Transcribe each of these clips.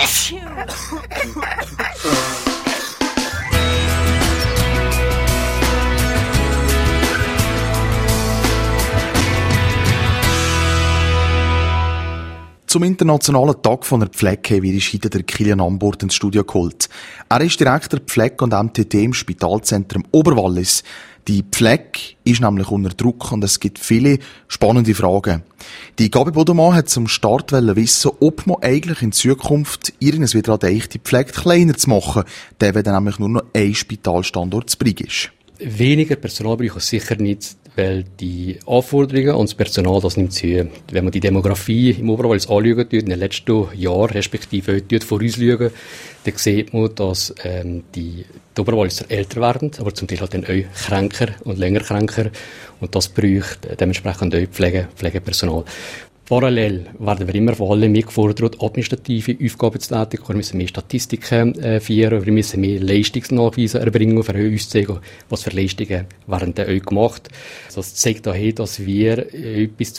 Zum internationalen Tag von der Pflege haben wir heute der Kilian Ambort ins Studio geholt. Er ist Direktor Pflege und MTT im Spitalzentrum Oberwallis. Die Pflege ist nämlich unter Druck und es gibt viele spannende Fragen. Die Gabi Bodemann hat zum Start wissen, ob man eigentlich in Zukunft irgendwas wieder denkt, die Pflege kleiner zu machen, der wenn dann nämlich nur noch ein Spitalstandort zu Brig ist. Weniger Personal brauche ich sicher nicht, weil die Anforderungen und das Personal, das nimmt zu. Wenn man die Demografie im Oberwallis anschauen, in den letzten Jahren, respektive vorausschauen, dann sieht man, dass die Oberwalliser älter werden, aber zum Teil halt dann auch kränker und länger kränker. Und das braucht dementsprechend auch Pflegepersonal. Parallel werden wir immer von allen gefordert, administrative Aufgaben zu tätigen. Wir müssen mehr Statistiken führen, wir müssen mehr Leistungsnachweise erbringen, für uns zu zeigen, was für Leistungen werden denn auch gemacht. Das zeigt daher, dass wir bis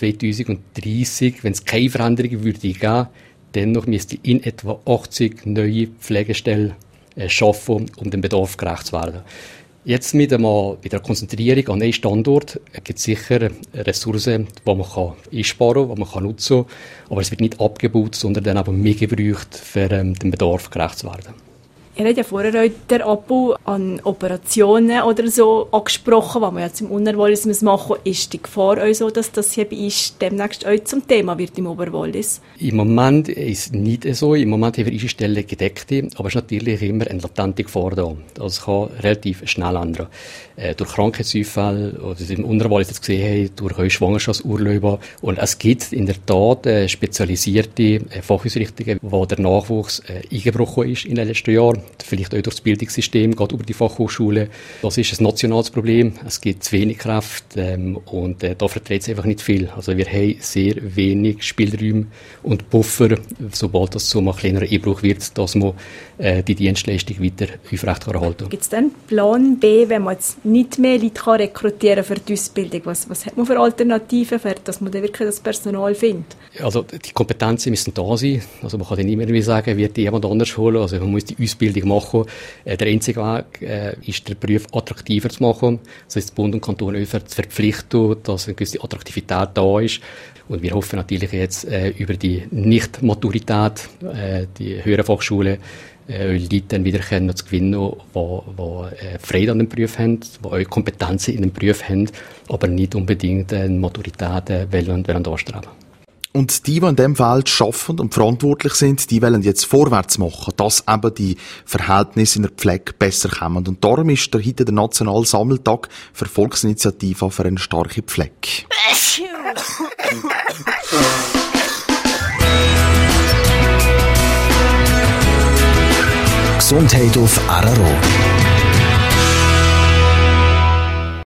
2030, wenn es keine Veränderungen würde geben, dennoch müsste in etwa 80 neue Pflegestellen schaffen, um dem Bedarf gerecht zu werden. Jetzt mit der Konzentrierung an einen Standort gibt es sicher Ressourcen, die man einsparen kann, die man nutzen kann. Aber es wird nicht abgebaut, sondern dann aber mehr gebraucht, für dem Bedarf gerecht zu werden. Ihr habt ja vorher auch den Abbau an Operationen oder so angesprochen, was man jetzt im Unterwallis machen muss. Ist die Gefahr auch so, dass das hier demnächst auch zum Thema wird im Oberwallis? Im Moment ist es nicht so. Im Moment haben wir unsere Stellen gedeckt, aber es ist natürlich immer eine latente Gefahr da. Also es kann relativ schnell ändern. Durch Krankheitseinfälle, oder im Unterwallis das gesehen haben, durch Schwangerschaftsurlaube. Und es gibt in der Tat spezialisierte Fachausrichtungen, wo der Nachwuchs eingebrochen ist in den letzten Jahren. Vielleicht auch durch das Bildungssystem, gerade über die Fachhochschule. Das ist ein nationales Problem. Es gibt zu wenig Kräfte und da verträgt es einfach nicht viel. Also wir haben sehr wenig Spielräume und Puffer, sobald das so mal kleiner Einbruch wird, dass man die Dienstleistung weiter aufrechterhalten kann. Gibt es dann Plan B, wenn man jetzt nicht mehr Leute rekrutieren kann für die Ausbildung? Was hat man für Alternativen, dass man dann wirklich das Personal findet? Also die Kompetenzen müssen da sein. Also man kann dann nicht mehr sagen, wird jemand anders holen. Also man muss die Ausbildung machen. Der einzige Weg ist, den Beruf attraktiver zu machen. Das heisst, Bund und Kanton zu verpflichten, dass eine gewisse Attraktivität da ist. Und wir hoffen natürlich jetzt über die Nicht-Maturität, die höheren Fachschulen, Leute dann wieder zu gewinnen, die Freude an dem Beruf haben, die auch Kompetenzen in dem Beruf haben, aber nicht unbedingt eine Maturität wollen anstreben. Und die in diesem Feld arbeiten und verantwortlich sind, die wollen jetzt vorwärts machen, dass eben die Verhältnisse in der Pflege besser kommen. Und darum ist heute der Nationale Sammeltag für Volksinitiative für eine starke Pflege. Gesundheit auf RRO.